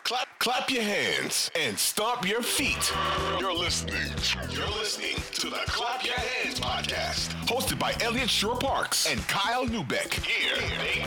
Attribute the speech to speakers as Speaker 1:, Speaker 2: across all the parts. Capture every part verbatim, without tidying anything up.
Speaker 1: Clap, clap your hands and stomp your feet. You're listening. You're listening to the Clap Your Hands podcast, hosted by Elliot Shore-Parks and Kyle Neubeck. Here they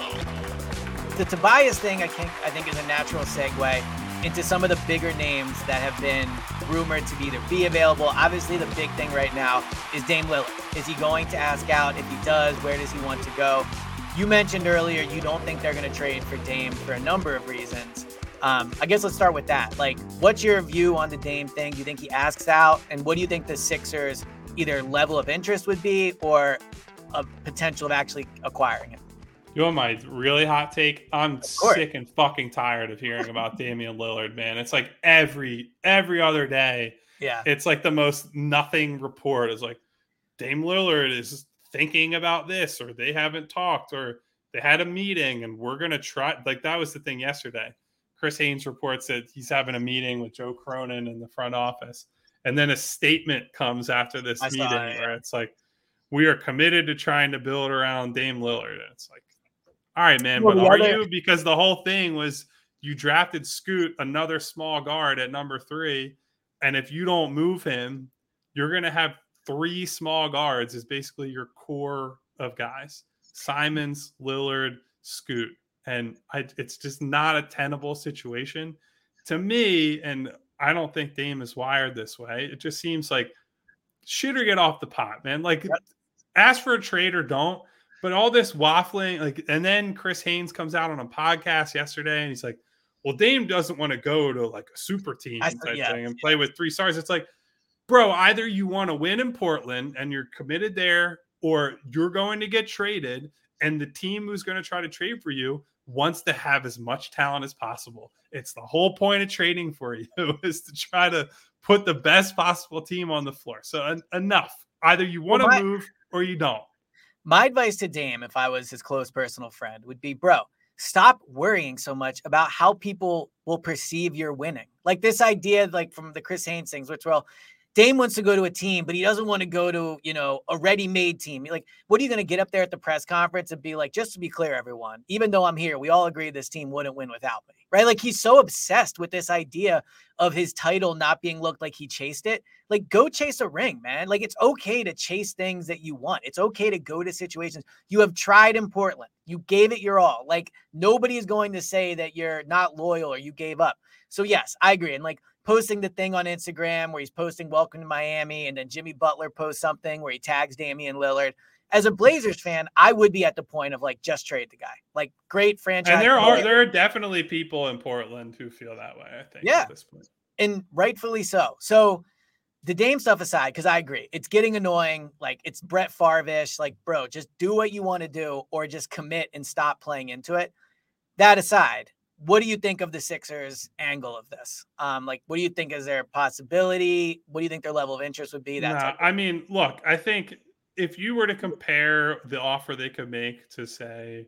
Speaker 1: come.
Speaker 2: The Tobias thing, I think, I think, is a natural segue into some of the bigger names that have been rumored to either be available. Obviously, the big thing right now is Dame Lillard. Is he going to ask out? If he does, where does he want to go? You mentioned earlier you don't think they're going to trade for Dame for a number of reasons. Um, I guess let's start with that. Like, what's your view on the Dame thing? Do you think he asks out? And what do you think the Sixers either level of interest would be or a potential of actually acquiring him?
Speaker 3: You want my really hot take? I'm sick and fucking tired of hearing about Damian Lillard, man. It's like every every other day.
Speaker 2: Yeah.
Speaker 3: It's like the most nothing report is like Dame Lillard is thinking about this, or they haven't talked, or they had a meeting and we're going to try. Like, that was the thing yesterday. Chris Haynes reports that he's having a meeting with Joe Cronin in the front office. And then a statement comes after this
Speaker 2: I
Speaker 3: meeting
Speaker 2: saw it, yeah.
Speaker 3: where it's like, we are committed to trying to build around Dame Lillard. And it's like, all right, man,
Speaker 2: well,
Speaker 3: but are
Speaker 2: other...
Speaker 3: you? Because the whole thing was you drafted Scoot, another small guard at number three. And if you don't move him, you're going to have three small guards is basically your core of guys. Simons, Lillard, Scoot. And I, it's just not a tenable situation to me. And I don't think Dame is wired this way. It just seems like shoot or get off the pot, man. Like, yep. Ask for a trade or don't. But all this waffling, like, and then Chris Haynes comes out on a podcast yesterday and he's like, well, Dame doesn't want to go to like a super team
Speaker 2: I,
Speaker 3: type
Speaker 2: yeah,
Speaker 3: thing and play with three stars. It's like, bro, either you want to win in Portland and you're committed there, or you're going to get traded. And the team who's going to try to trade for you wants to have as much talent as possible. It's the whole point of trading for you is to try to put the best possible team on the floor. So en- enough. Either you want to well, move or you don't.
Speaker 2: My advice to Dame, if I was his close personal friend, would be, bro, stop worrying so much about how people will perceive you're winning. Like this idea, like from the Chris Haynes things, which, well, Dame wants to go to a team, but he doesn't want to go to, you know, a ready-made team. Like, what are you going to get up there at the press conference and be like, just to be clear, everyone, even though I'm here, we all agree this team wouldn't win without me, right? Like, he's so obsessed with this idea of his title not being looked like he chased it. Like, go chase a ring, man. Like, it's okay to chase things that you want. It's okay to go to situations. You have tried in Portland. You gave it your all. Like, nobody is going to say that you're not loyal or you gave up. So, yes, I agree. And, like, posting the thing on Instagram where he's posting welcome to Miami, and then Jimmy Butler posts something where he tags Damian Lillard. As a Blazers fan, I would be at the point of like, just trade the guy. Like, great franchise.
Speaker 3: And there
Speaker 2: player.
Speaker 3: are there are definitely people in Portland who feel that way, I think,
Speaker 2: yeah.
Speaker 3: at this point.
Speaker 2: And rightfully so. So the Dame stuff aside, because I agree, it's getting annoying. Like, it's Brett Favre-ish. Like, bro, just do what you want to do or just commit and stop playing into it. That aside, what do you think of the Sixers' angle of this? Um, like, what do you think is their possibility? What do you think their level of interest would be? That
Speaker 3: nah, I mean, look, I think if you were to compare the offer they could make to, say,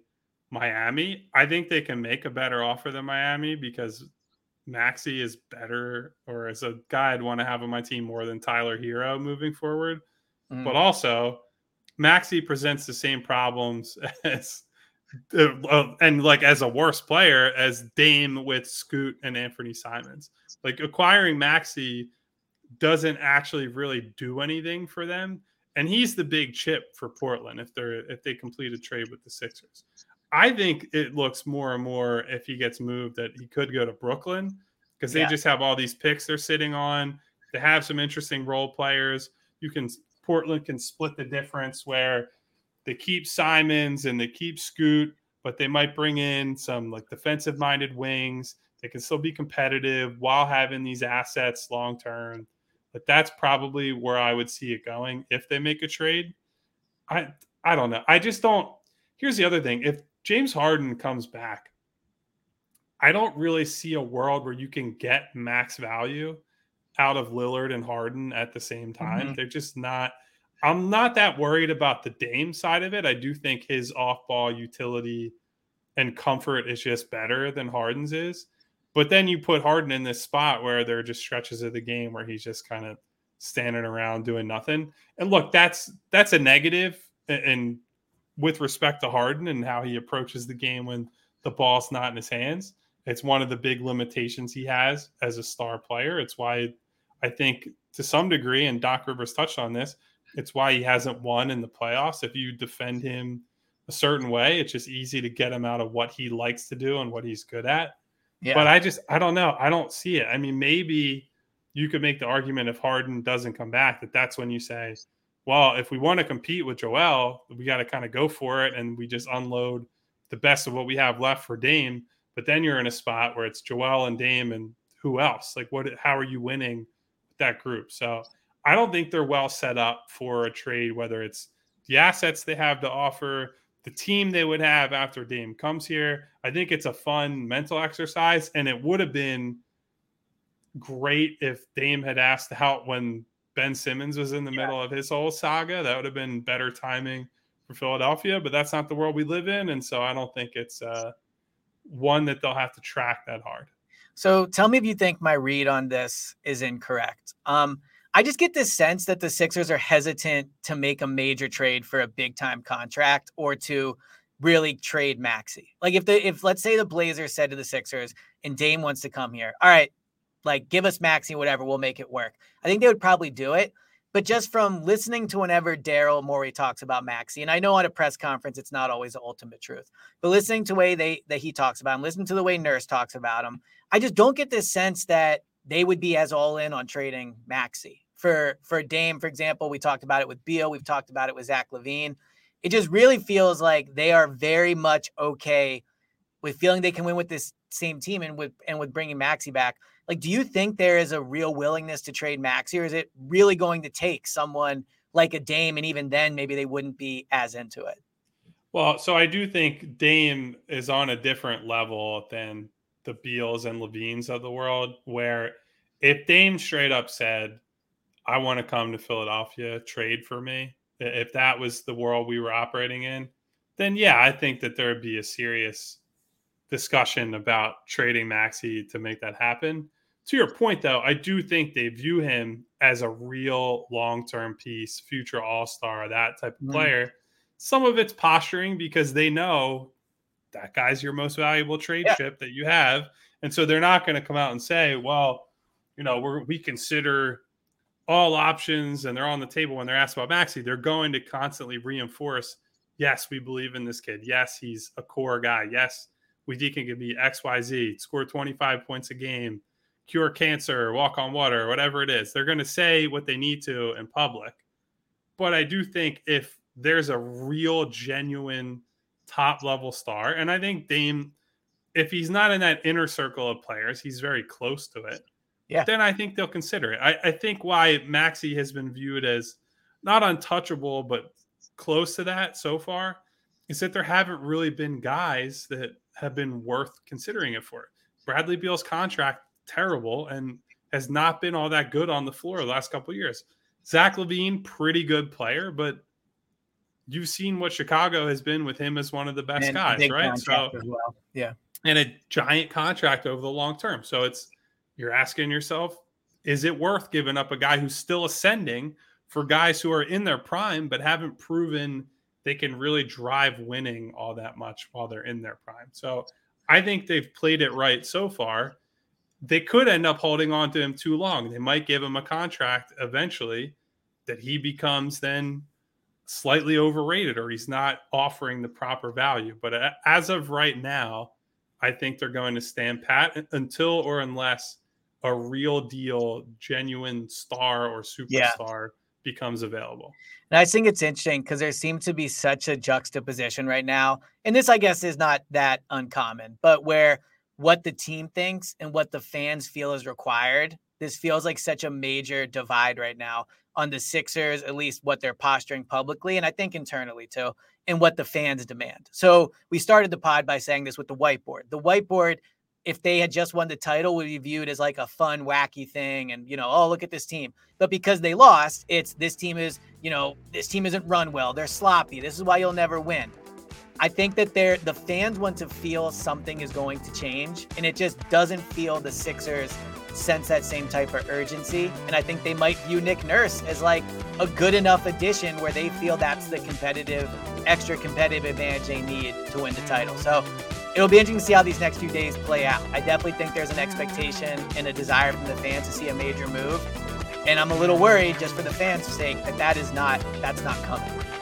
Speaker 3: Miami, I think they can make a better offer than Miami because Maxey is better, or as a guy I'd want to have on my team more than Tyler Hero moving forward. Mm. But also, Maxey presents the same problems as Uh, and like as a worse player as Dame with Scoot and Anthony Simons. Like, acquiring Maxey doesn't actually really do anything for them, and he's the big chip for Portland if they're if they complete a trade with the Sixers. I think it looks more and more, if he gets moved, that he could go to Brooklyn because they yeah. just have all these picks they're sitting on. They have some interesting role players. You can Portland can split the difference where they keep Simons and they keep Scoot, but they might bring in some like defensive-minded wings. They can still be competitive while having these assets long-term. But that's probably where I would see it going if they make a trade. I I don't know. I just don't. Here's the other thing. If James Harden comes back, I don't really see a world where you can get max value out of Lillard and Harden at the same time. Mm-hmm. They're just not – I'm not that worried about the Dame side of it. I do think his off-ball utility and comfort is just better than Harden's is. But then you put Harden in this spot where there are just stretches of the game where he's just kind of standing around doing nothing. And look, that's that's a negative. And with respect to Harden and how he approaches the game when the ball's not in his hands. It's one of the big limitations he has as a star player. It's why I think to some degree, and Doc Rivers touched on this, it's why he hasn't won in the playoffs. If you defend him a certain way, it's just easy to get him out of what he likes to do and what he's good at. Yeah. But I just, I don't know. I don't see it. I mean, maybe you could make the argument if Harden doesn't come back, that that's when you say, well, if we want to compete with Joel, we got to kind of go for it. And we just unload the best of what we have left for Dame. But then you're in a spot where it's Joel and Dame and who else? Like, what? How are you winning with that group? So I don't think they're well set up for a trade, whether it's the assets they have to offer, the team they would have after Dame comes here. I think it's a fun mental exercise, and it would have been great if Dame had asked out when Ben Simmons was in the yeah. middle of his whole saga. That would have been better timing for Philadelphia, but that's not the world we live in. And so I don't think it's uh, one that they'll have to track that hard.
Speaker 2: So tell me if you think my read on this is incorrect. Um, I just get this sense that the Sixers are hesitant to make a major trade for a big time contract or to really trade Maxey. Like if the, if let's say the Blazers said to the Sixers and Dame wants to come here, all right, like give us Maxey, whatever, we'll make it work. I think they would probably do it. But just from listening to whenever Daryl Morey talks about Maxey, and I know on a press conference, it's not always the ultimate truth, but listening to the way they, that he talks about him, listening to the way Nurse talks about him, I just don't get this sense that they would be as all in on trading Maxey. For, for Dame, for example, we talked about it with Beal. We've talked about it with Zach LaVine. It just really feels like they are very much okay with feeling they can win with this same team and with, and with bringing Maxey back. Like, do you think there is a real willingness to trade Maxey, or is it really going to take someone like a Dame, and even then maybe they wouldn't be as into it?
Speaker 3: Well, so I do think Dame is on a different level than the Beals and Levines of the world, where if Dame straight up said, I want to come to Philadelphia, trade for me, if that was the world we were operating in, then yeah, I think that there would be a serious discussion about trading Maxey to make that happen. To your point, though, I do think they view him as a real long-term piece, future all-star, that type of player. Mm. Some of it's posturing because they know that guy's your most valuable trade yeah. chip that you have. And so they're not going to come out and say, well, you know, we're, we consider all options and they're on the table when they're asked about Maxey. They're going to constantly reinforce, yes, we believe in this kid. Yes, he's a core guy. Yes, we think he can be X Y Z, score twenty-five points a game, cure cancer, walk on water, whatever it is. They're going to say what they need to in public. But I do think if there's a real, genuine top-level star, and I think Dame, if he's not in that inner circle of players, he's very close to it, yeah. then I think they'll consider it. I, I think why Maxey has been viewed as not untouchable, but close to that so far, is that there haven't really been guys that have been worth considering it for. Bradley Beal's contract, terrible, and has not been all that good on the floor the last couple of years. Zach LaVine, pretty good player, but you've seen what Chicago has been with him as one of the best and guys, right? So,
Speaker 2: as well. yeah.
Speaker 3: And a giant contract over the long term. So it's, you're asking yourself, is it worth giving up a guy who's still ascending for guys who are in their prime, but haven't proven they can really drive winning all that much while they're in their prime? So I think they've played it right so far. They could end up holding on to him too long. They might give him a contract eventually that he becomes then slightly overrated, or he's not offering the proper value. But as of right now, I think they're going to stand pat until or unless a real deal, genuine star or superstar yeah. becomes available.
Speaker 2: And I think it's interesting because there seems to be such a juxtaposition right now. And this, I guess, is not that uncommon, but where what the team thinks and what the fans feel is required, this feels like such a major divide right now on the Sixers, at least what they're posturing publicly, and I think internally too, and what the fans demand. So we started the pod by saying this with the whiteboard. The whiteboard, if they had just won the title, would be viewed as like a fun, wacky thing. And, you know, oh, look at this team. But because they lost, it's this team is, you know, this team isn't run well. They're sloppy. This is why you'll never win. I think that they're, the fans want to feel something is going to change. And it just doesn't feel the Sixers sense that same type of urgency. And I think they might view Nick Nurse as like a good enough addition where they feel that's the competitive, extra competitive advantage they need to win the title. So it'll be interesting to see how these next few days play out. I definitely think there's an expectation and a desire from the fans to see a major move. And I'm a little worried, just for the fans' sake, that that is not, that's not coming.